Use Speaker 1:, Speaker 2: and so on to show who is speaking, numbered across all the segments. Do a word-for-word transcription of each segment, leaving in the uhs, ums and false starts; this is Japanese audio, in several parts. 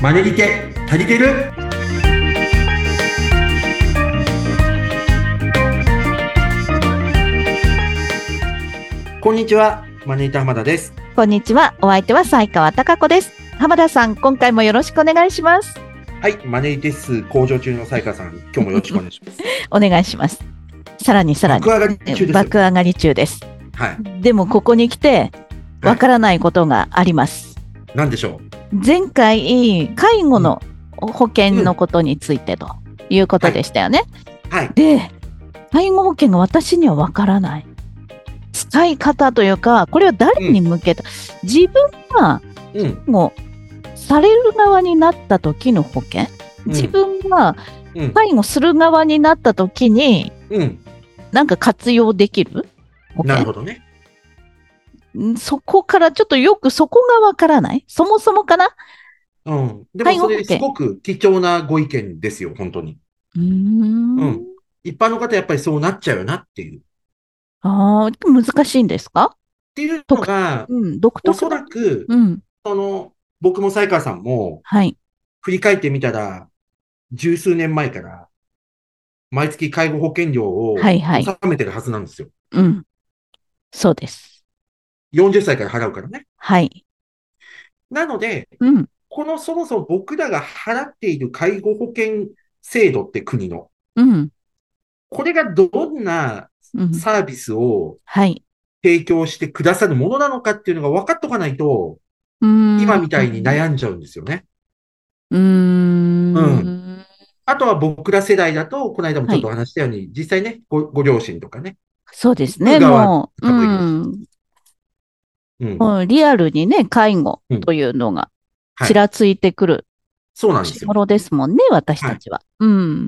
Speaker 1: マネリテ足りてる？こんにちは、マネリテ浜田です。
Speaker 2: こんにちは、お相手は西川貴子です。浜田さん、今回もよろしくお願いします。
Speaker 1: はい、マネリテ数向上中の西川さん、今日もよろしくお願いします。
Speaker 2: お願いします。さらにさらに
Speaker 1: 爆上がり中ですよ。
Speaker 2: 爆上がり中です。
Speaker 1: はい。
Speaker 2: でもここに来てわからないことがあります。
Speaker 1: 何でしょう？
Speaker 2: 前回介護の保険のことについてということでしたよね。
Speaker 1: はい。はい、
Speaker 2: で、介護保険が私にはわからない。使い方というか、これは誰に向けた、うん、自分がもうされる側になった時の保険、うん、自分が介護する側になった時に、うん、なんか活用できる保険。
Speaker 1: なるほどね。
Speaker 2: そこからちょっとよくそこがわからない。そもそもかな。
Speaker 1: うん。でもそれすごく貴重なご意見ですよ、本当に。
Speaker 2: うーん。
Speaker 1: うん。一般の方やっぱりそうなっちゃうよなっていう。
Speaker 2: ああ、難しいんですか？
Speaker 1: っていうのが、
Speaker 2: うん、独特。
Speaker 1: おそらく、
Speaker 2: うん、
Speaker 1: その、僕も西川さんも、
Speaker 2: はい。
Speaker 1: 振り返ってみたら、十数年前から、毎月介護保険料を納めてるはずなんですよ。
Speaker 2: はいはい、うん。そうです。
Speaker 1: よんじゅっさいから払うからね。
Speaker 2: はい。
Speaker 1: なので、
Speaker 2: うん、
Speaker 1: このそもそも僕らが払っている介護保険制度って国の、
Speaker 2: うん、
Speaker 1: これがどんなサービスを提供してくださるものなのかっていうのが分かっとかないと、うん、今みたいに悩んじゃうんですよね。
Speaker 2: うーん。うん。
Speaker 1: あとは僕ら世代だと、この間もちょっとお話したように、はい、実際ねご、ご両親とかね。
Speaker 2: そうですね。もう、うん。
Speaker 1: うん、
Speaker 2: もうリアルにね、介護というのがちらついてくる、うん、はい、
Speaker 1: そうなんですよ。
Speaker 2: ものですもんね、私たちは。はい、うん。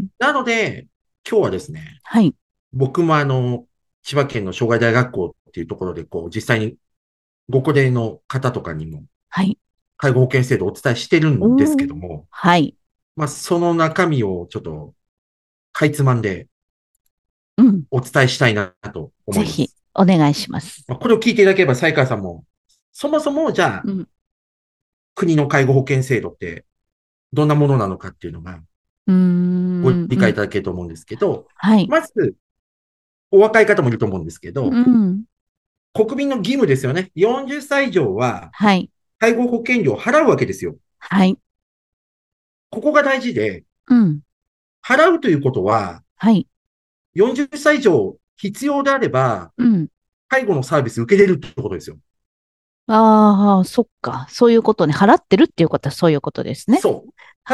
Speaker 1: なので、今日はですね、
Speaker 2: はい。
Speaker 1: 僕もあの、千葉県の障害大学校っていうところで、こう、実際にご高齢の方とかにも、はい。介護保険制度をお伝えしてるんですけども、
Speaker 2: はい。
Speaker 1: まあ、その中身をちょっと、かいつまんで、うん。お伝えしたいなと思います。
Speaker 2: ぜひ、お願いします。
Speaker 1: まあ、これを聞いていただければ、西川さんも、そもそも、じゃあ、うん、国の介護保険制度って、どんなものなのかっていうのが、
Speaker 2: うーん、
Speaker 1: ご理解いただけると思うんですけど、うん、
Speaker 2: はい。
Speaker 1: まず、お若い方もいると思うんですけど、うん、国民の義務ですよね。よんじゅっさい以上は、はい。介護保険料を払うわけですよ。
Speaker 2: はい。
Speaker 1: ここが大事で、
Speaker 2: うん。
Speaker 1: 払うということは、はい。よんじゅっさい以上必要であれば、うん。介護のサービス受けれるってことですよ。
Speaker 2: ああ、そっか。そういうことね。払ってるっていうことはそういうことですね。
Speaker 1: そう。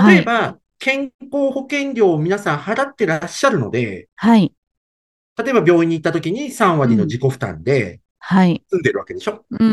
Speaker 1: 例えば、はい、健康保険料を皆さん払ってらっしゃるので、はい。例えば病院に行った時にさんわりの自己負担で、はい。済んでるわけでしょ、
Speaker 2: うん、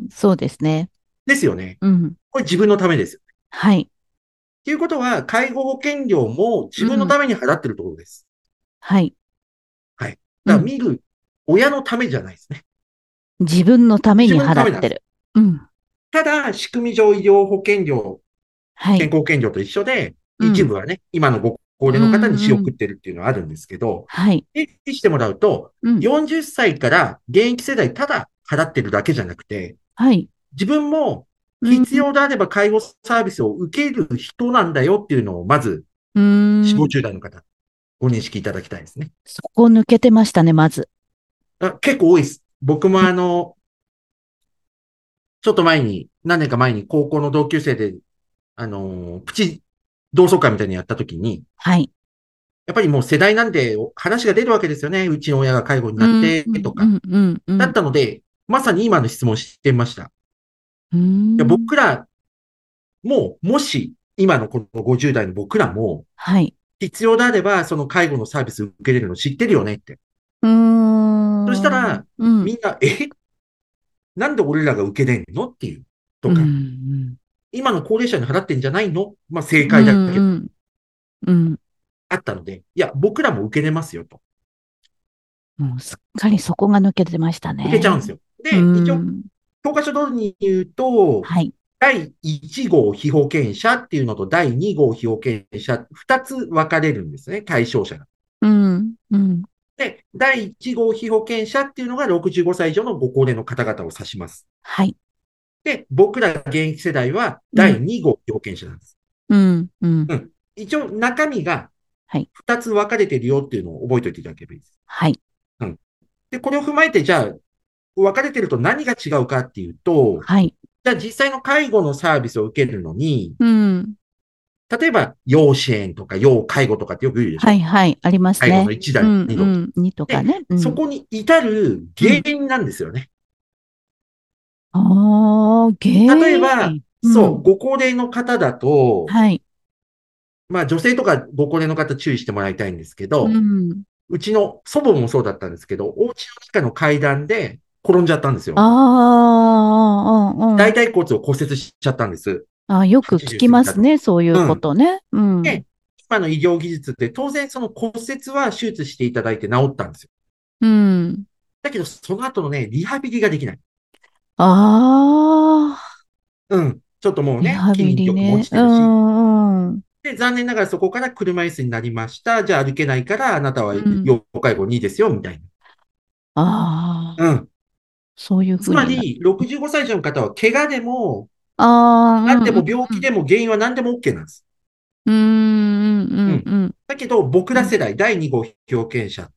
Speaker 2: そうですね。
Speaker 1: ですよね。うん。これ自分のためですよ。はい。っていうことは、介護保険料も自分のために払ってるってことです。うん、はい。はい。だから見る親のためじゃないですね。
Speaker 2: 自分のために払ってる。うん。
Speaker 1: ただ、仕組み上医療保険料、はい、健康保険料と一緒で、うん、一部はね、今のご高齢の方に仕送ってるっていうのはあるんですけど、はい。意識してもらうと、うん、よんじゅっさいから現役世代ただ払ってるだけじゃなくて、はい。自分も必要であれば介護サービスを受ける人なんだよっていうのを、まず、よんじゅう、ごじゅう代の方、ご認識いただきたいですね。
Speaker 2: そこ抜けてましたね、まず。
Speaker 1: あ、結構多いです。僕もあの、ちょっと前に、何年か前に高校の同級生で、あの、プチ同窓会みたいにやったときに、はい。やっぱりもう世代なんで話が出るわけですよね。うちの親が介護になってとか。だったので、まさに今の質問をしてみました。うん、いや僕らも、もし、今のこのごじゅう代の僕らも、はい。必要であれば、その介護のサービス受けれるの知ってるよねって。うーん。そしたら、うん、みんな、えなんで俺らが受けれんのっていう。とか、うんうん、今の高齢者に払ってんじゃないのまあ正解だけど、うんうん、あったので、いや、僕らも受けれますよと。
Speaker 2: もうすっかりそこが抜けてましたね。
Speaker 1: 受けちゃうんですよ。で、一応、教科書通りに言うと、はい、だいいち号被保険者っていうのとだいに号被保険者、二つ分かれるんですね、対象者が。うんうん、で、だいいち号被保険者っていうのがろくじゅうごさい以上のご高齢の方々を指します。はい。で、僕ら現役世代はだいに号被保険者なんです。
Speaker 2: うん、うん。
Speaker 1: うん。一応中身が
Speaker 2: はい。
Speaker 1: 二つ分かれてるよっていうのを覚えておいていただければいいです。
Speaker 2: はい。
Speaker 1: うん。で、これを踏まえて、じゃあ、分かれてると何が違うかっていうと、
Speaker 2: はい。
Speaker 1: じゃあ実際の介護のサービスを受けるのに、
Speaker 2: うん。
Speaker 1: 例えば、要支援とか要介護とかってよく言うでしょ。
Speaker 2: はい、はい、ありますね。
Speaker 1: 介護のいちだ、
Speaker 2: うん、
Speaker 1: にど。
Speaker 2: うん、にとか
Speaker 1: で、
Speaker 2: ね。うん。
Speaker 1: そこに至る
Speaker 2: うん。
Speaker 1: 原因なんですよね。
Speaker 2: ああ、原
Speaker 1: 例えば、
Speaker 2: 因。う
Speaker 1: そう、
Speaker 2: ん。
Speaker 1: ご高齢の方だと、
Speaker 2: はい。
Speaker 1: まあ女性とかご高齢の方注意してもらいたいんですけ
Speaker 2: う
Speaker 1: ど、
Speaker 2: ん。
Speaker 1: うちの祖母もそうだったんですけど、お家の中の階段で転んじゃったんです
Speaker 2: あ
Speaker 1: よ。
Speaker 2: あ、うん、うん。
Speaker 1: 大腿骨を骨折しちゃったんです。
Speaker 2: あ、よく聞
Speaker 1: はちじゅう
Speaker 2: き
Speaker 1: 過ぎたと。
Speaker 2: ますね。そういう
Speaker 1: うん。
Speaker 2: ことね。うん。
Speaker 1: で、今の医療技術って当然その骨折は手術していただいて治ったんですよ。
Speaker 2: うん。
Speaker 1: だけど、その後のね、リハビリができない。
Speaker 2: ああ、
Speaker 1: うん。ちょっともうね、
Speaker 2: リハビ
Speaker 1: 筋肉も落
Speaker 2: リね。う
Speaker 1: ちてるし。
Speaker 2: ん、うん。
Speaker 1: で、残念ながらそこから車椅子になりました。じゃあ歩けないから、あなたは
Speaker 2: うん。
Speaker 1: 要介護にですよ、みたい
Speaker 2: ああ、
Speaker 1: な。うん。
Speaker 2: そういうふうになる。
Speaker 1: つまり、ろくじゅうごさい以上の方は、怪我でも、
Speaker 2: ああ、
Speaker 1: なんで
Speaker 2: うん、
Speaker 1: も病気でも原因は何でも OK なんです。
Speaker 2: うん、うん、うん、
Speaker 1: うん。
Speaker 2: うん。
Speaker 1: だけど、僕
Speaker 2: うん。
Speaker 1: ら世代、だいに号被験者って、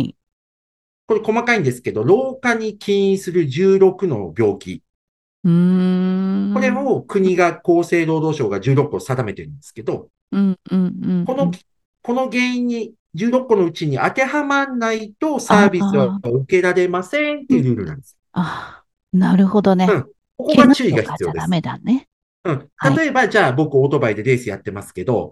Speaker 2: はい。
Speaker 1: これ細かいんですけど、老化に起因するじゅうろくの病気。
Speaker 2: うーん。
Speaker 1: これを国が厚生労働省がじゅうろっこ定めてるんですけど、
Speaker 2: うん、うん、うん、
Speaker 1: この、
Speaker 2: うん。
Speaker 1: この原因にじゅうろっこのうちに当てはまらないとサー
Speaker 2: あ
Speaker 1: ビスは
Speaker 2: あ、
Speaker 1: 受けられませんっていう
Speaker 2: うん。
Speaker 1: ルールなんです。
Speaker 2: ああ、なるほどね。
Speaker 1: うん。ここ
Speaker 2: 怪我
Speaker 1: が注意が
Speaker 2: とか
Speaker 1: 必要です。
Speaker 2: じゃダメだね。
Speaker 1: うん。
Speaker 2: はい。
Speaker 1: 例えば、じゃあ僕オートバイでレースやってますけど、
Speaker 2: うん、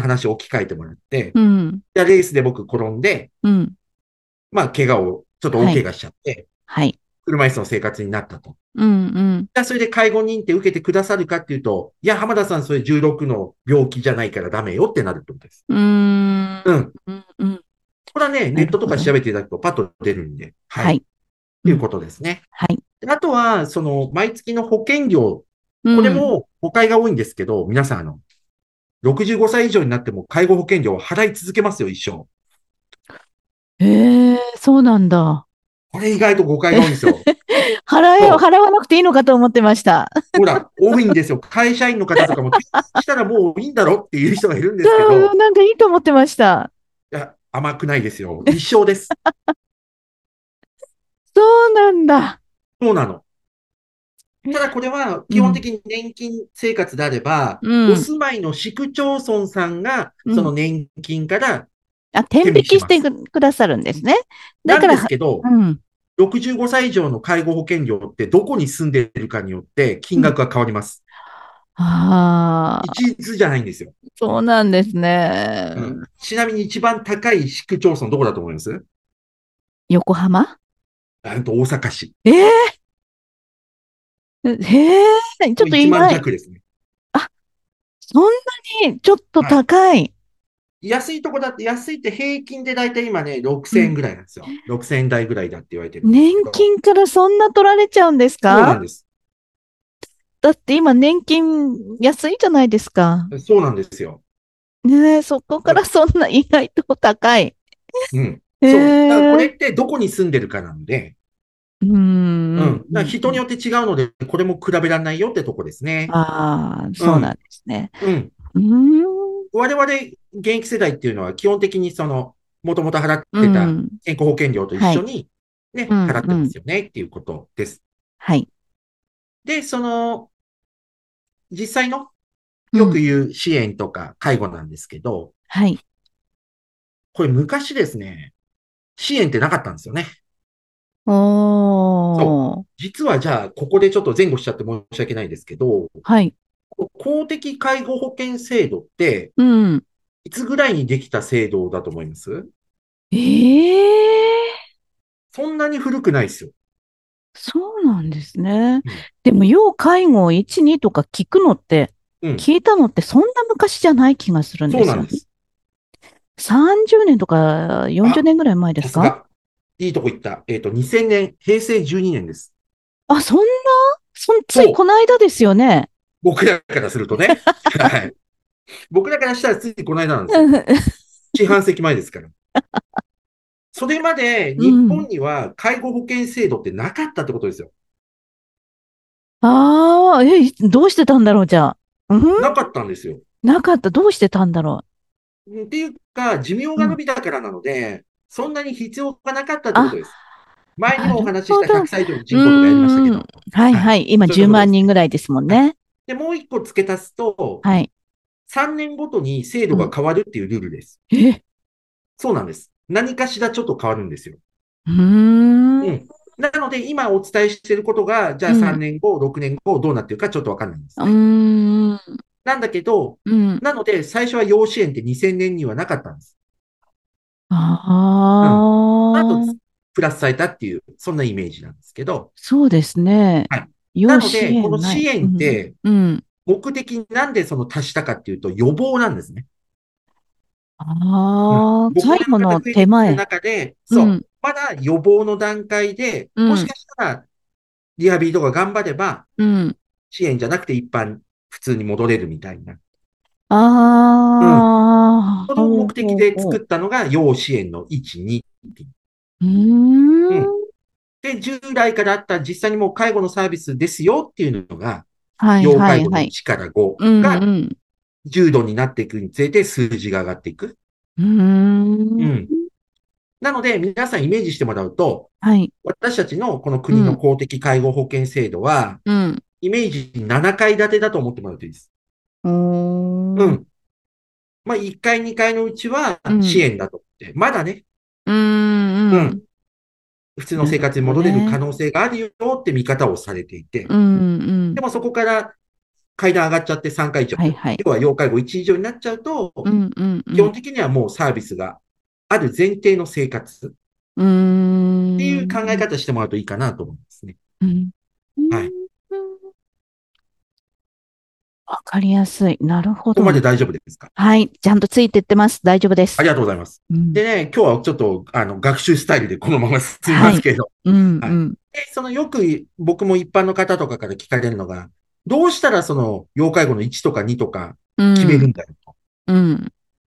Speaker 1: 今の話を置き換えてもらって、
Speaker 2: うん、
Speaker 1: じゃあレースで僕転んで、
Speaker 2: うん。
Speaker 1: まあ怪我を、ちょっと大
Speaker 2: はい、
Speaker 1: 怪我しちゃって、
Speaker 2: はい。
Speaker 1: 車椅子の生活になったと。
Speaker 2: うん、うん。
Speaker 1: じゃあそれで介護認定受けてくださるかっていうと、いや、浜田さんそれじゅうろくの病気じゃないからダメよってなるってことです。
Speaker 2: うーん、
Speaker 1: うん。
Speaker 2: うん、うん。
Speaker 1: これはね、ネットとか
Speaker 2: なるほど。
Speaker 1: 調べていただくとパッと出るんで、はい。
Speaker 2: はい。うん。
Speaker 1: ということですね。
Speaker 2: はい。
Speaker 1: あとは、その、毎月の保険料、
Speaker 2: うん。
Speaker 1: これも誤解が多いんですけど、皆さん、あの、ろくじゅうごさい以上になっても介護保険料を払い続けますよ、一生。
Speaker 2: へえ、そうなんだ。
Speaker 1: これ意外と誤解が多いんですよ。
Speaker 2: 払え、
Speaker 1: そう。
Speaker 2: 払わなくていいのかと思ってました。
Speaker 1: ほら、多いんですよ。会社員の方とかも、したらもういいんだろっていう人がいるんですけど、
Speaker 2: うん、なんかいいと思ってました。
Speaker 1: いや、甘くないですよ。一生です。
Speaker 2: そうなんだ。
Speaker 1: そうなの。ただこれは基本
Speaker 2: うん。
Speaker 1: 的に年金生活であれば、
Speaker 2: うん。
Speaker 1: お住まいの市区町村さんが
Speaker 2: うん。
Speaker 1: その年金から
Speaker 2: あ、天
Speaker 1: 手
Speaker 2: 引きして
Speaker 1: 引きします。
Speaker 2: くくださるんですね。だ
Speaker 1: なんです
Speaker 2: から、
Speaker 1: けど、
Speaker 2: うん。
Speaker 1: ろくじゅうごさい以上の介護保険料ってどこに住んでいるかによって金
Speaker 2: うん。
Speaker 1: 額が変わります。
Speaker 2: ああ、
Speaker 1: 一律じゃないんですよ。
Speaker 2: そうなんですね。
Speaker 1: うん、ちなみに一番高い市区町村どこだと思います？
Speaker 2: 横浜。
Speaker 1: あと大阪市。
Speaker 2: ええー、へえ、ちょっと
Speaker 1: いちまん
Speaker 2: 意外。
Speaker 1: 弱ですね。
Speaker 2: あ、そんなにちょっと
Speaker 1: はい。
Speaker 2: 高い。
Speaker 1: 安いとこだって、安いって平均でだいたい今ね、6000
Speaker 2: うん。
Speaker 1: 円ぐらいなんですよ。ろくせんえん台ぐらいだって言われてるんです
Speaker 2: 年
Speaker 1: けど。
Speaker 2: 金からそんな取られちゃうんですか？
Speaker 1: そうなんです。
Speaker 2: だって今年金安いじゃないですか。
Speaker 1: そうなんですよ。
Speaker 2: ねえ、そこからそんな意外と高い。
Speaker 1: うん。
Speaker 2: へ
Speaker 1: そう。だからこれ
Speaker 2: え。
Speaker 1: ってどこに住んでるかなので、
Speaker 2: うーん、うん、
Speaker 1: うん。だから
Speaker 2: うん。
Speaker 1: 人によって違うので、これも比べられないよってとこですね。
Speaker 2: ああ、そうなん
Speaker 1: うん。
Speaker 2: ですね。
Speaker 1: うん。
Speaker 2: うーん、
Speaker 1: 我々現役世代っていうのは基本的にその、もともと払っ
Speaker 2: う
Speaker 1: てた
Speaker 2: ん。
Speaker 1: 健康保険料と一
Speaker 2: はい。
Speaker 1: 緒にね、
Speaker 2: うん、
Speaker 1: 払って
Speaker 2: うん。
Speaker 1: ますよねっていうことです。
Speaker 2: はい。
Speaker 1: で、その、実際の
Speaker 2: うん。
Speaker 1: よく言う支援とか介護なんですけど、
Speaker 2: はい。
Speaker 1: これ昔ですね、支援ってなかったんですよね。そう。
Speaker 2: おー。
Speaker 1: 実はじゃあ、ここでちょっと前後しちゃって申し訳ないですけど、
Speaker 2: はい。
Speaker 1: 公的介護保険制度って、
Speaker 2: うん。
Speaker 1: いつぐらいにできた制度だと思います？
Speaker 2: ええ、
Speaker 1: そんなに古くないですよ。
Speaker 2: そうなんですね。
Speaker 1: うん。
Speaker 2: でも、要介護いち、にとか聞くのって、
Speaker 1: うん。
Speaker 2: 聞いたのってそんな昔じゃない気がするんですよね。
Speaker 1: そうなんです。
Speaker 2: さんじゅうねんとかよんじゅう
Speaker 1: あ、
Speaker 2: ねんぐらい前ですか？
Speaker 1: さすが。いいとこ行った。えっと、にせんねん、へいせいじゅうにねんです。
Speaker 2: あ、そんな、そん、ついこ
Speaker 1: そう。
Speaker 2: の間ですよね。
Speaker 1: 僕らからするとね。はい。僕らからしたらついこの間なんですよ。
Speaker 2: うん。
Speaker 1: 四半世紀前ですから。それまで
Speaker 2: うん。
Speaker 1: 日本には介護保険制度ってなかったってことですよ。
Speaker 2: ああ、え、いどうしてたんだろう、じゃあ。うん。
Speaker 1: なかったんですよ。
Speaker 2: なかった。どうしてたんだろ
Speaker 1: う。っていうか、寿命が伸びたからなので、うん、そんなに必要がなかったってことです。前にもお話ししたひゃくさい以上の人口とかやりましたけど。
Speaker 2: はいはい。今じゅうまん人ぐらいですもんね。はい、
Speaker 1: で、もう一個付け足すと、はい。さんねんごとに制度が変わるっていうルールです。うん、えそうなんです。何かしらちょっと変わるんですよ。うーん。うん。なので、今お伝えしていることが、じゃあさんねんご、うん、ろくねんごどうなってるかちょっとわかんないんですね。うーん。なんだけど、うん、なので、最初は養子縁ってにせんねんにはなかったんです。ああ。うん。あと、プラスされたっていう、そんなイメージなんですけど。
Speaker 2: そうですね。
Speaker 1: はい。なので、この支援って、うん、目的なんでその足したかっていうと、予防なんですね。
Speaker 2: ああ、最後の手前。
Speaker 1: 中で、そう、うん、まだ予防の段階で、もしかしたら、リハビリとか頑張れば、うん、支援じゃなくて一般、普通に戻れるみたいな。ああ。うん。その目的で作ったのが、要支援のいち、にっていう。うーん。うん。で、従来からあった実際にもう介護のサービスですよっていうのが、はい、要介護のいちからごが、重度になっていくにつれて数字が上がっていく。うーん。うん。なので、皆さんイメージしてもらうと、はい、私たちのこの国の公的介護保険制度は、うん、イメージななかい建てだと思ってもらうといいです。うん。うん。まあ、いっかい、にかいのうちは支援だと思って、うん、まだね、うん、うん。普通の生活に戻れる可能性があるよって見方をされていて、うんうん、でもそこから階段上がっちゃってさんかい以上、はいはい、要は要介護いち以上になっちゃうと、うんうんうん、基本的にはもうサービスがある前提の生活っていう考え方してもらうといいかなと思いますね。うん、はい。
Speaker 2: わかりやすい。なるほど。
Speaker 1: ここまで大丈夫ですか？
Speaker 2: はい。ちゃんとついてってます。大丈夫です。
Speaker 1: ありがとうございます。うん、でね、今日はちょっと、あの、学習スタイルでこのまま進みますけど。はい。うん、うん。で、そのよく僕も一般の方とかから聞かれるのが、どうしたらその、要介護のいちとかにとか決めるんだよと。うん。うん、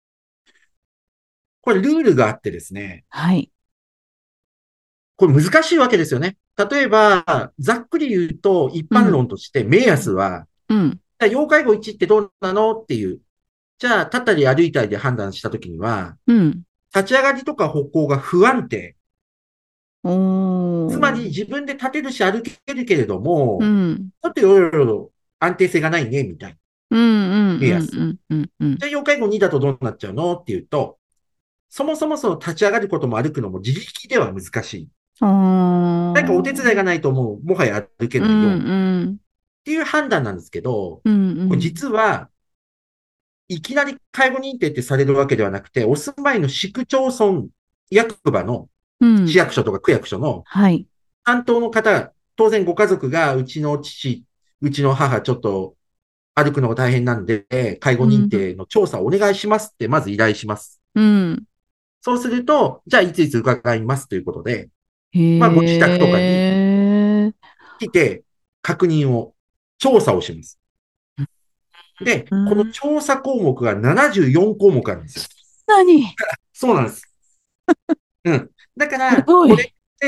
Speaker 1: これルールがあってですね。はい。これ難しいわけですよね。例えば、ざっくり言うと、一般論として目安は、うん。要介護いちってどうなのっていう。じゃあ、立ったり歩いたりで判断したときには、うん。立ち上がりとか歩行が不安定。つまり自分で立てるし歩けるけれども、うん、ちょっといろいろ安定性がないね、みたいな。うんうん目安。じゃあ、要介護にだとどうなっちゃうのっていうと、そもそもその立ち上がることも歩くのも自力では難しい。なんかお手伝いがないともう、もはや歩けないよ。うんうん、っていう判断なんですけど、うんうん、これ実は、いきなり介護認定ってされるわけではなくて、お住まいの市区町村役場の、市役所とか区役所の、担当の方、当然ご家族が、うちの父、うちの母、ちょっと歩くのが大変なんで、介護認定の調査をお願いしますって、まず依頼します。うん、そうすると、じゃあ、いついつ伺いますということで、まあ、ご自宅とかに来て、確認を、調査をします。で、この調査項目がななじゅうよんこうもくあるんですよ。
Speaker 2: 何？
Speaker 1: そうなんです。うん。だから、これって、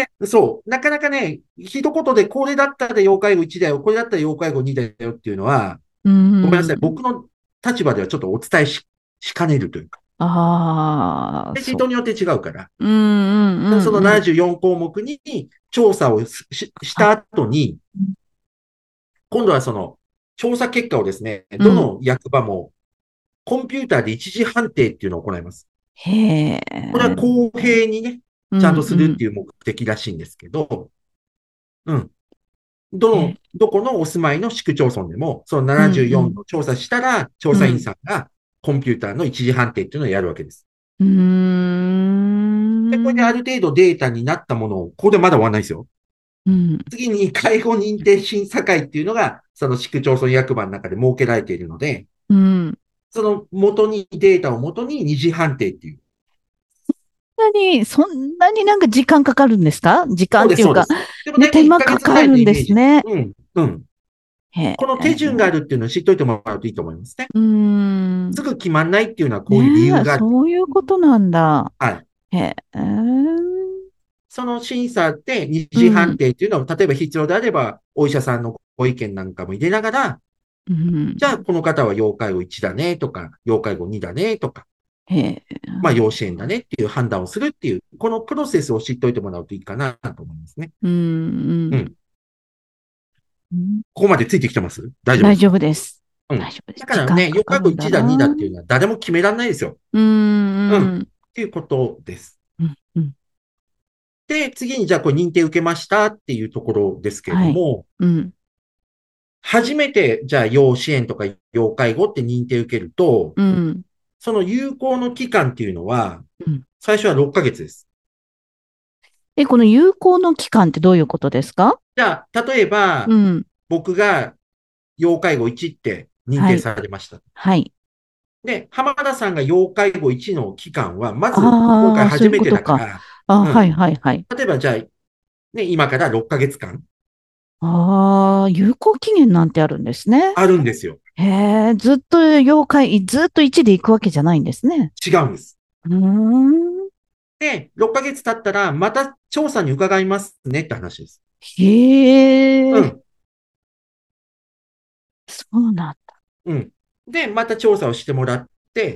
Speaker 1: そう、なかなかね、一言でこれだったら要介護いちだよ、これだったら要介護にだよっていうのは、ごめんなさい、僕の立場ではちょっとお伝えし、しかねるというか。ああ。人によって違うから。うんうんうん、そのななじゅうよんこうもくに調査を し, した後に、今度はその調査結果をですね、どの役場もコンピューターで一時判定っていうのを行います。へー。これは公平にね、ちゃんとするっていう目的らしいんですけど、うん、うん。どの、どこのお住まいの市区町村でも、そのななじゅうよんの調査したら、調査員さんがコンピューターの一時判定っていうのをやるわけです。うーん。で、これである程度データになったものを、ここでまだ終わらないですよ。うん、次に介護認定審査会っていうのが、その市区町村役場の中で設けられているので、うん、その元に、データを元に二次判定っていう。
Speaker 2: そんなに、そんなになんか時間かかるんですか？時間っていうか、でもね、手間かかるんですね。
Speaker 1: うん、うん。この手順があるっていうのを知っといてもらうといいと思いますね。うん。すぐ決まんないっていうのはこういう理由がある。
Speaker 2: そういうことなんだ。
Speaker 1: はい。へえ。その審査で二次判定っていうのは、うん、例えば必要であれば、お医者さんのご意見なんかも入れながら、
Speaker 2: うん、
Speaker 1: じゃあ、この方は要介護いちだねとか、要介護にだねとか、
Speaker 2: へ
Speaker 1: まあ、要支援だねっていう判断をするっていう、このプロセスを知っておいてもらうといいかなと思いますね。
Speaker 2: うん、
Speaker 1: うん。
Speaker 2: うん、
Speaker 1: ここまでついてきてます？大丈夫で
Speaker 2: 大丈
Speaker 1: すか？
Speaker 2: 夫です。
Speaker 1: うん。
Speaker 2: 大丈夫です。
Speaker 1: だからね、
Speaker 2: 時間か
Speaker 1: 要介護
Speaker 2: かるんだ
Speaker 1: いちだ、にだ
Speaker 2: な。
Speaker 1: っていうのは誰も決められないですよ。
Speaker 2: うん、
Speaker 1: うん。っ
Speaker 2: うん、
Speaker 1: ていうことです。
Speaker 2: うん、うん。
Speaker 1: で、次にじゃあこれ認定受けましたっていうところですけれど
Speaker 2: はい。
Speaker 1: も、
Speaker 2: うん、
Speaker 1: 初めてじゃあ要支援とか要介護って認定受けると、
Speaker 2: うん、
Speaker 1: その有効の期間っていうのは、
Speaker 2: うん。
Speaker 1: 最初はろっかげつです。
Speaker 2: え、この有効の期間ってどういうことですか？
Speaker 1: じゃあ、例えば、
Speaker 2: うん。
Speaker 1: 僕が要介護いちって認定
Speaker 2: はい。
Speaker 1: されました。
Speaker 2: はい。
Speaker 1: で、浜田さんが要介護いちの期間は、まず今回
Speaker 2: ああ、そういう
Speaker 1: 初めて
Speaker 2: ことか。
Speaker 1: だから、
Speaker 2: あ、
Speaker 1: うん。
Speaker 2: はい、はい、はい。
Speaker 1: 例えばじゃあ、ね、今からろっかげつかん
Speaker 2: ああ、有効期限なんてあるんですね。
Speaker 1: あるんですよ。
Speaker 2: へえ、ずっと妖怪、ずっといちで行くわけじゃないんですね。
Speaker 1: 違うんです。
Speaker 2: うーん。
Speaker 1: で、ろっかげつ経ったら、また調査に伺いますねって話です。
Speaker 2: へえ、
Speaker 1: うん。
Speaker 2: そうなんだ。
Speaker 1: うん。で、また調査をしてもらって、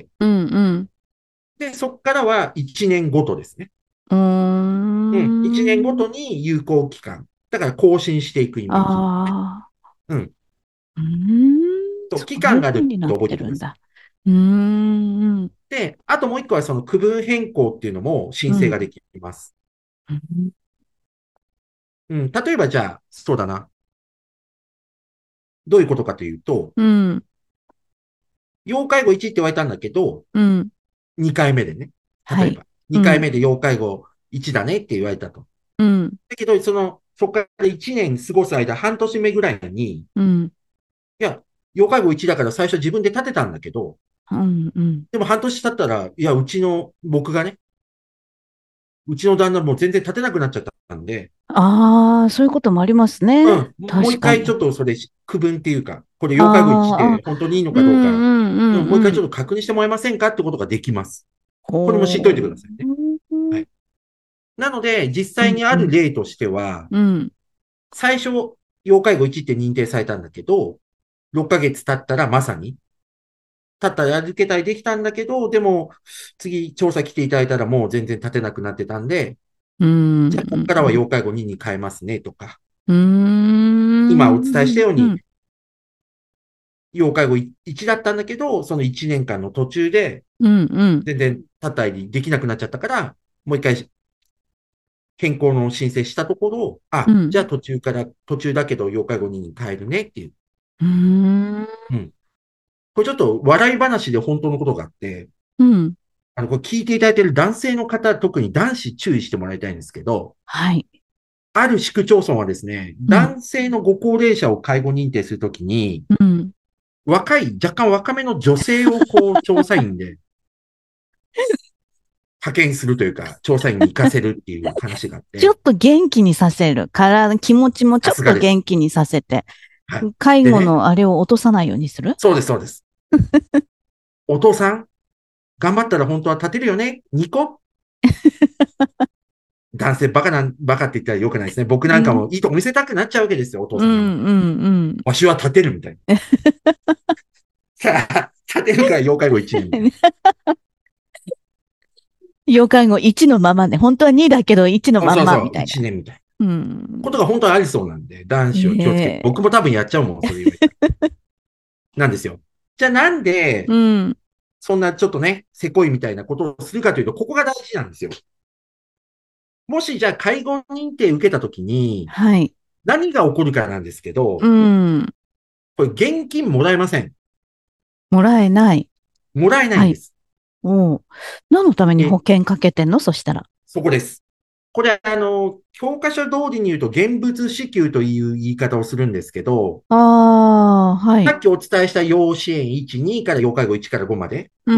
Speaker 2: うん、うん。
Speaker 1: で、そこからはいちねんごとですね。
Speaker 2: うー
Speaker 1: うん。いちねんご
Speaker 2: ん。
Speaker 1: とに有効期間。だから更新していくイメージ。
Speaker 2: ああ、
Speaker 1: うん。
Speaker 2: うーん。
Speaker 1: と、期
Speaker 2: そういう
Speaker 1: 間があると
Speaker 2: 風になっ
Speaker 1: 覚えてください。
Speaker 2: てるんだ。うーん。
Speaker 1: で、あともう一個はその区分変更っていうのも申
Speaker 2: うん。
Speaker 1: 請ができます。
Speaker 2: うん。
Speaker 1: うん。例えばじゃあ、そうだな。どういうことかというと、
Speaker 2: うん。
Speaker 1: 要介護いちって言われたんだけど、
Speaker 2: うん。
Speaker 1: にかいめでね。
Speaker 2: はい。
Speaker 1: 例えば、2回
Speaker 2: うん。
Speaker 1: 目で要介護いちだねって言われたと。
Speaker 2: うん。
Speaker 1: だけど、その、そこからいちねん過ごす間、半年目ぐらいに、い
Speaker 2: うん。
Speaker 1: や、要介護いちだから最初自分で立てたんだけど、
Speaker 2: うん。うん。
Speaker 1: でも半年経ったら、いや、うちの、僕がね、うちの旦那もう全然立てなくなっちゃったんで、
Speaker 2: ああ、そういうこともありますね。
Speaker 1: うん、もう一
Speaker 2: 確かに。
Speaker 1: 回ちょっとそれ、区分っていうか、これ要介護いち
Speaker 2: ああ、
Speaker 1: で本当にいいの
Speaker 2: うん
Speaker 1: かどうか、
Speaker 2: うん
Speaker 1: うん、もう一
Speaker 2: うんうん。
Speaker 1: 回ちょっと確認してもらえませんかってことができます。これも知っといてく
Speaker 2: ほ
Speaker 1: ださいね。は
Speaker 2: う。
Speaker 1: い。なので、実際にあ
Speaker 2: うんうん。
Speaker 1: る例としては、
Speaker 2: うん。
Speaker 1: 最初、要介護いちって認定されたんだけど、ろっかげつ経ったらまさに、経ったら預けたりできたんだけど、でも、次調査来ていただいたらもう全然立てなくなってたんで、
Speaker 2: う
Speaker 1: じゃあ、ここ
Speaker 2: ん。
Speaker 1: からは要介護にに変えますねとか、
Speaker 2: うん。
Speaker 1: 今お伝えしたように、
Speaker 2: うん。
Speaker 1: 要介護いちだったんだけど、そのいちねんかんの途中で、
Speaker 2: うんうん。
Speaker 1: 全然立ったりできなくなっちゃったから、もう一回変更の申請したところ、あ、じゃあ
Speaker 2: うん。
Speaker 1: 途中から、途中だけど要介護にに変えるねっていう。
Speaker 2: うん。
Speaker 1: うん。これちょっと笑い話で本当のことがあって、
Speaker 2: うん。
Speaker 1: あの、これ聞いていただいている男性の方、特に男子注意してもらいたいんですけど、
Speaker 2: はい。
Speaker 1: ある市区町村はですね、
Speaker 2: うん。
Speaker 1: 男性のご高齢者を介護認定するときに、
Speaker 2: うん。
Speaker 1: 若い、若干若めの女性をこう、調査員で派遣するというか、調査員に行かせるっていう話があって、
Speaker 2: ちょっと元気にさせる。体、気持ちもちょっと
Speaker 1: さすがです。
Speaker 2: 元気にさせて。
Speaker 1: はい。
Speaker 2: 介護
Speaker 1: でね、
Speaker 2: のあれを落とさないようにする。
Speaker 1: そうです、そうです。お父さん、頑張ったら本当は立てるよね ?に 個男性バカなん、バカって言ったらよくないですね。僕なんか
Speaker 2: うん。
Speaker 1: もいいとこ見せたくなっちゃうわけですよ、お父
Speaker 2: うん、
Speaker 1: さんがもう。
Speaker 2: うん、うん。
Speaker 1: わしは立てるみたいな。さあ、立てるから要介護いちねんみたいな。
Speaker 2: 要介護いちのままね。本当はにだけどいちのまん
Speaker 1: そうそう、
Speaker 2: まみたいな。
Speaker 1: いちねんみたいな。
Speaker 2: うん。
Speaker 1: ことが本当はありそうなんで、男子は気をつけて。
Speaker 2: ええ、
Speaker 1: 僕も多分やっちゃうもん、それ言われたら。なんですよ。じゃあなんで、
Speaker 2: うん。
Speaker 1: そんなちょっとね、せこいみたいなことをするかというと、ここが大事なんですよ。もしじゃあ介護認定受けたときに、
Speaker 2: はい。
Speaker 1: 何が起こるかなんですけ
Speaker 2: う
Speaker 1: ど、
Speaker 2: ん。
Speaker 1: これ現金もらえません。
Speaker 2: もらえない。
Speaker 1: もらえない
Speaker 2: はい。
Speaker 1: んです。
Speaker 2: おう。何のために保
Speaker 1: え、
Speaker 2: 険かけてんのそしたら。
Speaker 1: そこです。これ、あの、教科書通りに言うと現物支給という言い方をするんですけど、
Speaker 2: ああ、はい。
Speaker 1: さっきお伝えした要支援いち、にから要介護いちからごまで、
Speaker 2: うん。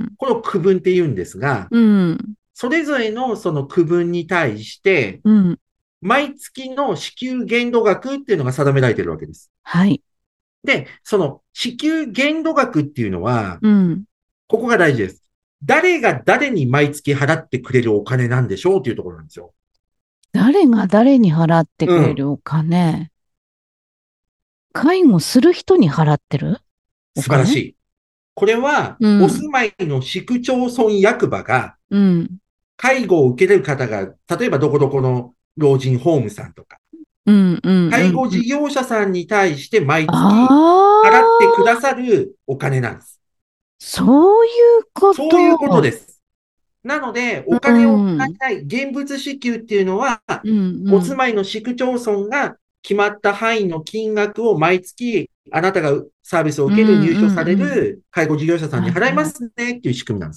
Speaker 1: これを区分って言うんですが、
Speaker 2: うん。
Speaker 1: それぞれのその区分に対して、
Speaker 2: うん。
Speaker 1: 毎月の支給限度額っていうのが定められているわけです。
Speaker 2: はい。
Speaker 1: で、その支給限度額っていうのは、
Speaker 2: うん。
Speaker 1: ここが大事です。誰が誰に毎月払ってくれるお金なんでしょうっていうところなんですよ。
Speaker 2: 誰が誰に払って
Speaker 1: うん。
Speaker 2: くれるお金。 介護する人に払ってる？
Speaker 1: 素晴らしい。これは、うん、お住まいの市区町村役場が、うん、介護を受けれる方が、例えばどこどこの老人ホームさんとか、うんうんうん、介護事業者さんに対して毎月払ってくださるお金なんです。
Speaker 2: そういうこと。
Speaker 1: そういうことです。なので、お金を使いたい、現物支給っていうのは、うんうん、お住まいの市区町村が決まった範囲の金額を毎月、あなたがサービスを受ける入所される介護事業者さんに払いますねっていう仕組みなんです。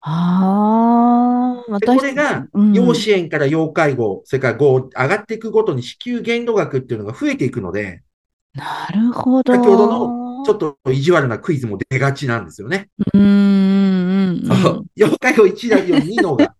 Speaker 2: ああ、
Speaker 1: で、これが、要支援から要介護、それから上がっていくごとに支給限度額っていうのが増えていくので、
Speaker 2: なるほど。
Speaker 1: 先ほどのちょっと意地悪なクイズも出がちなんですよね。
Speaker 2: うーん。
Speaker 1: そう。要介護いちだよりにのが、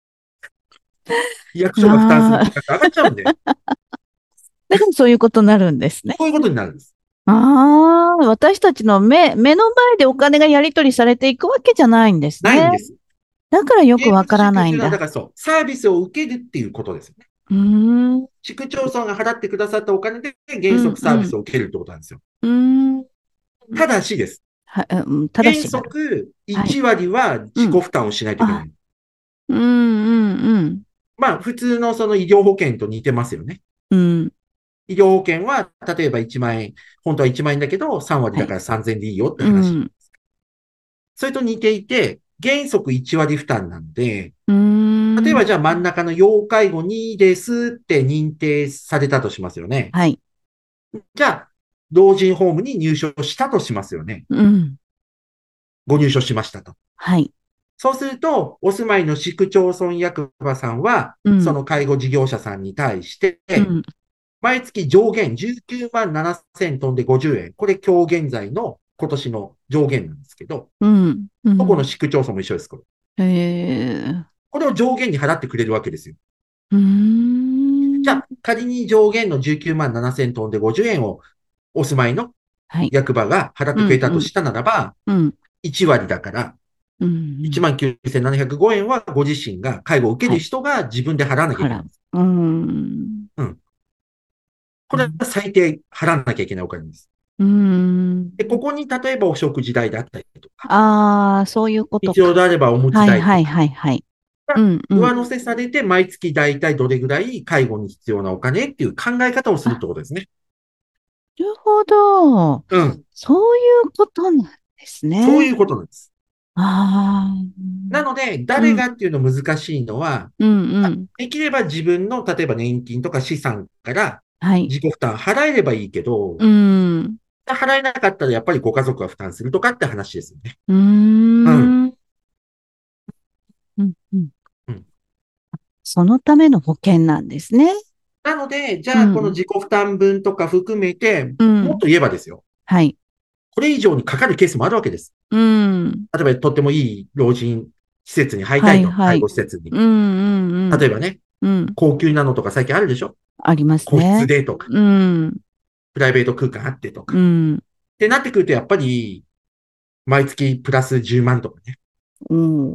Speaker 1: 役所が負担する金額上がっちゃうんで。だ
Speaker 2: からそういうことになるんですね。
Speaker 1: そういうことになるんです。
Speaker 2: ああ、私たちの目、目の前でお金がやり取りされていくわけじゃないんですね。
Speaker 1: ないんです。
Speaker 2: だからよくわからないんだ。
Speaker 1: だからそう、サービスを受けるっていうことですよね。
Speaker 2: うーん。
Speaker 1: 市区町村が払ってくださったお金で原則サービスを受けるってことなんですよ。
Speaker 2: うん、うん。
Speaker 1: ただしです。
Speaker 2: はうん、ただし。
Speaker 1: 原則いち割は自己負担をしないといけない。
Speaker 2: うん、うん、うん。
Speaker 1: まあ、普通のその医療保険と似てますよね。
Speaker 2: うん。
Speaker 1: 医療保険は、例えばいちまん円、本当はいちまん円だけど、さん割だからさんぜんえんでいいよって話、はい。うん、それと似ていて、原則いち割負担なんで、
Speaker 2: うん
Speaker 1: 例えばじゃあ真ん中の要介護にですって認定されたとしますよね。
Speaker 2: はい。
Speaker 1: じゃあ、老人ホームに入所したとしますよね。
Speaker 2: うん。
Speaker 1: ご入所しましたと。
Speaker 2: はい。
Speaker 1: そうすると、お住まいの市区町村役場さんは、うん、その介護事業者さんに対して、うん、毎月上限じゅうきゅうまんななせん飛んでごじゅうえん。これ今日現在の今年の上限なんですけど、
Speaker 2: うんうん、
Speaker 1: どこの市区町村も一緒です、こ
Speaker 2: れ。へー。
Speaker 1: これを上限に払ってくれるわけですよ。
Speaker 2: うーん
Speaker 1: じゃあ、仮に上限のじゅうきゅうまんななせん飛んでごじゅうえんをお住まいの役場が払ってくれたとしたならば、
Speaker 2: うんうん、
Speaker 1: いち割だから、いちまんきゅうせんななひゃくごえんはご自身が介護を受ける人が自分で払わなきゃいけないんです。
Speaker 2: はい、うん
Speaker 1: うん。これは最低払わなきゃいけないお金です。
Speaker 2: うん。
Speaker 1: で、ここに例えばお食事代だったりとか。
Speaker 2: ああ、そういうことか。
Speaker 1: 必要であればおむつ代とか。
Speaker 2: はいはいはいはい。
Speaker 1: うんうん、上乗せされて毎月大体どれぐらい介護に必要なお金っていう考え方をするってことですね。
Speaker 2: なるほど。
Speaker 1: うん。
Speaker 2: そういうことなんですね。
Speaker 1: そういうことなんです。
Speaker 2: ああ。
Speaker 1: なので、誰がっていうの難しいのは、
Speaker 2: うんうん、
Speaker 1: できれば自分の、例えば年金とか資産から自己負担払えればいいけど、
Speaker 2: はい、うん、
Speaker 1: 払えなかったらやっぱりご家族が負担するとかって話ですよね。
Speaker 2: うーん。うん。うんうんうん、そのための保険なんですね。
Speaker 1: なので、じゃあこの自己負担分とか含めて、うん、もっと言えばですよ。
Speaker 2: はい。
Speaker 1: これ以上にかかるケースもあるわけです。
Speaker 2: うん。
Speaker 1: 例えば、とってもいい老人施設に入りたいと。はいはい、介護施設に。
Speaker 2: うんうんうん、
Speaker 1: 例えばね、うん、高級なのとか最近あるでしょ？
Speaker 2: ありますね。
Speaker 1: 個室でとか、
Speaker 2: うん。
Speaker 1: プライベート空間あってとか。
Speaker 2: うん。
Speaker 1: ってなってくると、やっぱり、毎月プラスじゅうまんとかね。
Speaker 2: うん、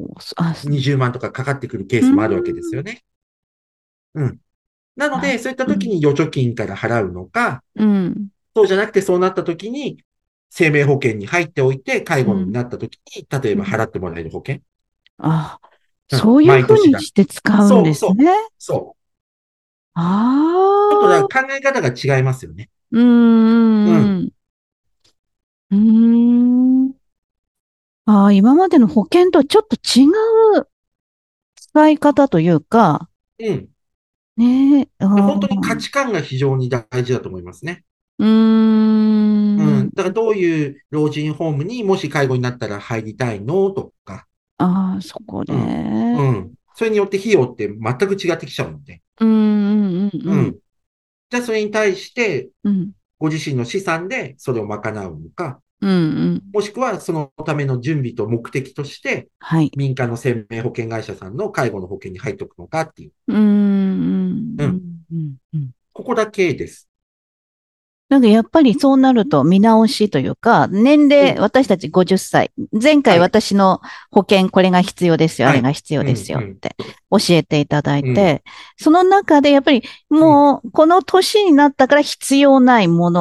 Speaker 2: あ
Speaker 1: にじゅうまんとかかかってくるケースもあるわけですよね。うん。なので、そういった時に預貯金から払うのか、
Speaker 2: うん、
Speaker 1: そうじゃなくてそうなった時に、生命保険に入っておいて、介護になった時に、うん、例えば払ってもらえる保険。
Speaker 2: ああ、そういうふうにして使うんですね。そう、そう。
Speaker 1: そう
Speaker 2: ああ。
Speaker 1: ちょっとだから考え方が違いますよね。
Speaker 2: うーん。うん。うーん。ああ、今までの保険とちょっと違う使い方というか。
Speaker 1: うん。
Speaker 2: ねえ。
Speaker 1: 本当に価値観が非常に大事だと思いますね。
Speaker 2: うーん。
Speaker 1: うん。だからどういう老人ホームにもし介護になったら入りたいのとか。
Speaker 2: ああ、そこで、うん。
Speaker 1: うん。それによって費用って全く違ってきちゃうので。
Speaker 2: うんうんうんうん。うん。
Speaker 1: じゃあそれに対して、
Speaker 2: うん、
Speaker 1: ご自身の資産でそれを賄うのか。
Speaker 2: うんうん、
Speaker 1: もしくはそのための準備と目的として、はい、民間の生命保険会社さんの介護の保険に入っておくのかっていう。
Speaker 2: うんうんうんうんうん、
Speaker 1: ここだけです。
Speaker 2: なんかやっぱりそうなると見直しというか、年齢、うん、私たちごじゅっさい。前回私の保険これが必要ですよ、はい、あれが必要ですよって教えていただいて、うん、その中でやっぱりもうこの年になったから必要ないもの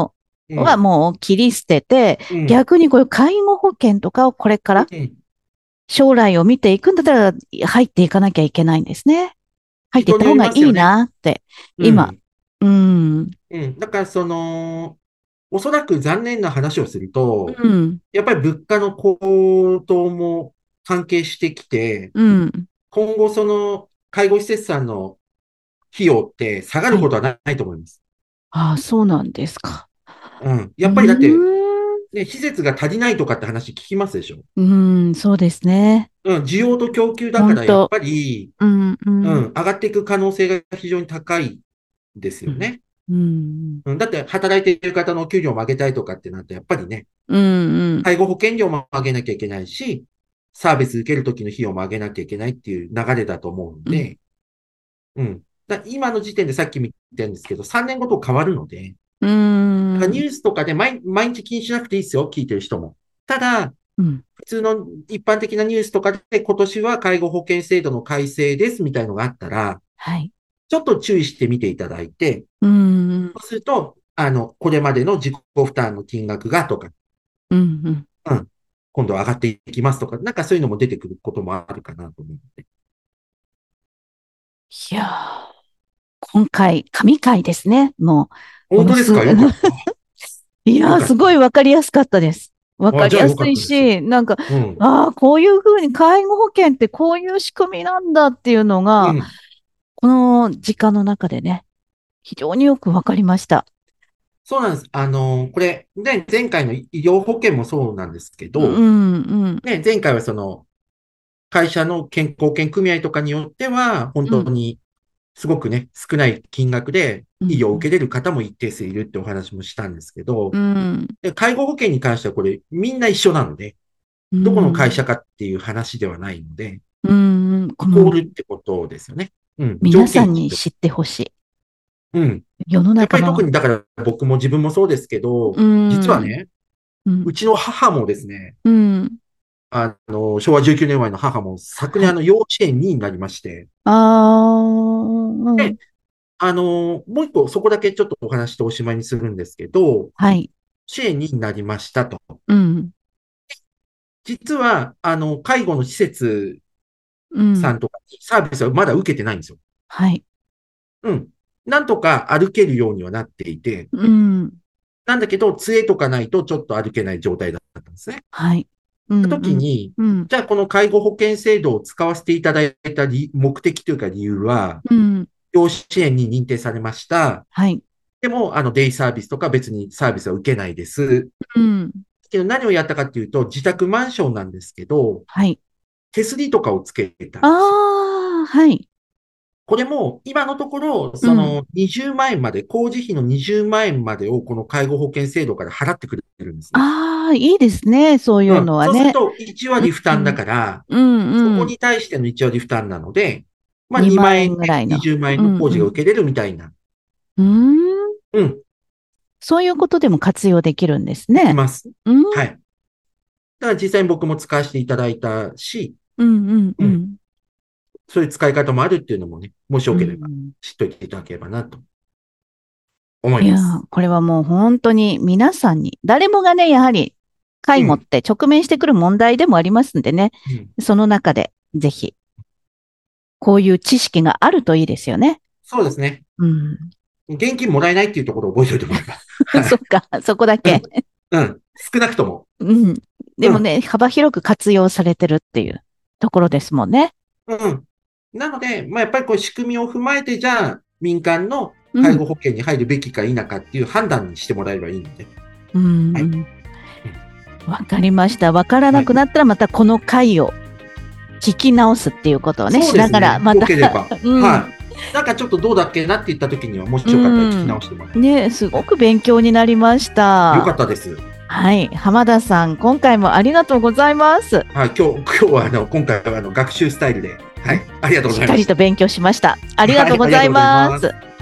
Speaker 2: はもう切り捨てて、うん、逆にこういう介護保険とかをこれから将来を見ていくんだったら入っていかなきゃいけないんですね。入っていった方がいいなって、ね、今、うん。うん。
Speaker 1: うん。だからその、おそらく残念な話をすると、うん、やっぱり物価の高騰も関係してきて、うん、今後その介護施設さんの費用って下がることはないと思います。
Speaker 2: はい、ああ、そうなんですか。
Speaker 1: うん。やっぱりだって、ね、施設が足りないとかって話聞きますでしょ。
Speaker 2: うん、そうですね。
Speaker 1: うん、需要と供給だからやっぱり、うん、うん、うん、上がっていく可能性が非常に高いですよね。うんうん、だって働いている方の給料を上げたいとかってなってやっぱりね、うんうん、介護保険料も上げなきゃいけないし、サービス受けるときの費用も上げなきゃいけないっていう流れだと思うんで、うん、うん、だ今の時点でさっき見てるんですけど、さんねんごと変わるので、うん、ニュースとかで 毎, 毎日気にしなくていいですよ、聞いてる人も。ただ、うん、普通の一般的なニュースとかで今年は介護保険制度の改正ですみたいのがあったら、はい、ちょっと注意してみていただいて、うん、そうすると、あの、これまでの自己負担の金額がとか、うんうんうん、今度上がっていきますとか、なんかそういうのも出てくることもあるかなと思うので。
Speaker 2: いやー、今回、神回ですね、も
Speaker 1: う。本当ですか？よかった。
Speaker 2: いやー、すごいわかりやすかったです。わかりやすいし、なんか、うん、ああ、こういうふうに介護保険ってこういう仕組みなんだっていうのが、うん、この時間の中でね、非常によくわかりました。
Speaker 1: そうなんです。あの、これ、ね、前回の医療保険もそうなんですけど、うんうん、ね、前回はその、会社の健康保険組合とかによっては、本当に、すごくね、少ない金額で医療を受けれる方も一定数いるってお話もしたんですけど、うん、介護保険に関してはこれみんな一緒なので、どこの会社かっていう話ではないので、うん、イコールってことですよね。
Speaker 2: うん、皆さんに知ってほしい。
Speaker 1: うん。世の中の。やっぱり特にだから僕も自分もそうですけど、うん、実はね、うん、うちの母もですね、うん、あの、しょうわじゅうきゅうねん生まれの母も昨年あの幼稚園になりまして、はい、で、あの、もう一個そこだけちょっとお話しておしまいにするんですけど、はい。支援になりましたと。うん。実は、あの、介護の施設さんとかにサービスはまだ受けてないんですよ。はい。うん。なんとか歩けるようにはなっていて、うん。なんだけど、杖とかないとちょっと歩けない状態だったんですね。はい。うん、うん、時に、うん、じゃあこの介護保険制度を使わせていただいた目的というか理由は、うん、養子縁に認定されました。はい。でも、あの、デイサービスとか別にサービスは受けないです。うん。けど何をやったかっていうと、自宅マンションなんですけど、はい。手すりとかをつけたんですよ。ああ、はい。これも、今のところ、その、にじゅうまんえんまで、うん、工事費のにじゅうまんえんまでを、この介護保険制度から払ってくれるんですね。ああ、いいですね。そういうのはね。うん、そうすると、いちわり負担だから、うんうんうん、そこに対してのいちわり負担なので、まあ、にまんえんぐらいの。にじゅうまんえんの工事が受けれるみたいな。うん。うん。そういうことでも活用できるんですね。できます。うん。はい。だから実際に僕も使わせていただいたし、うんうんうん。うん、そういう使い方もあるっていうのもね、もしよければ知っといていただければなと思います。いや、これはもう本当に皆さんに、誰もがね、やはり介護って直面してくる問題でもありますんでね、うん、その中でぜひ、こういう知識があるといいですよね。そうですね。うん。現金もらえないっていうところを覚えておいてもらえば。はい、そっか、そこだけ、うん。うん。少なくとも。うん。でもね、うん、幅広く活用されてるっていうところですもんね。うん。なので、まあ、やっぱりこう仕組みを踏まえて、じゃあ、民間の介護保険に入るべきか否かっていう判断にしてもらえればいいので。うん。わ、はい、かりました。わからなくなったら、またこの回を聞き直すっていうことをね、はい、しながら、また。よければ。うん、はい。なんかちょっとどうだっけなって言った時には、もしよかったら聞き直してもらって。ね、すごく勉強になりました。よかったです。はい。浜田さん、今回もありがとうございます。はい。今日、今日はあの、今回はあの、学習スタイルで、はい。ありがとうございます。しっかりと勉強しました。ありがとうございます。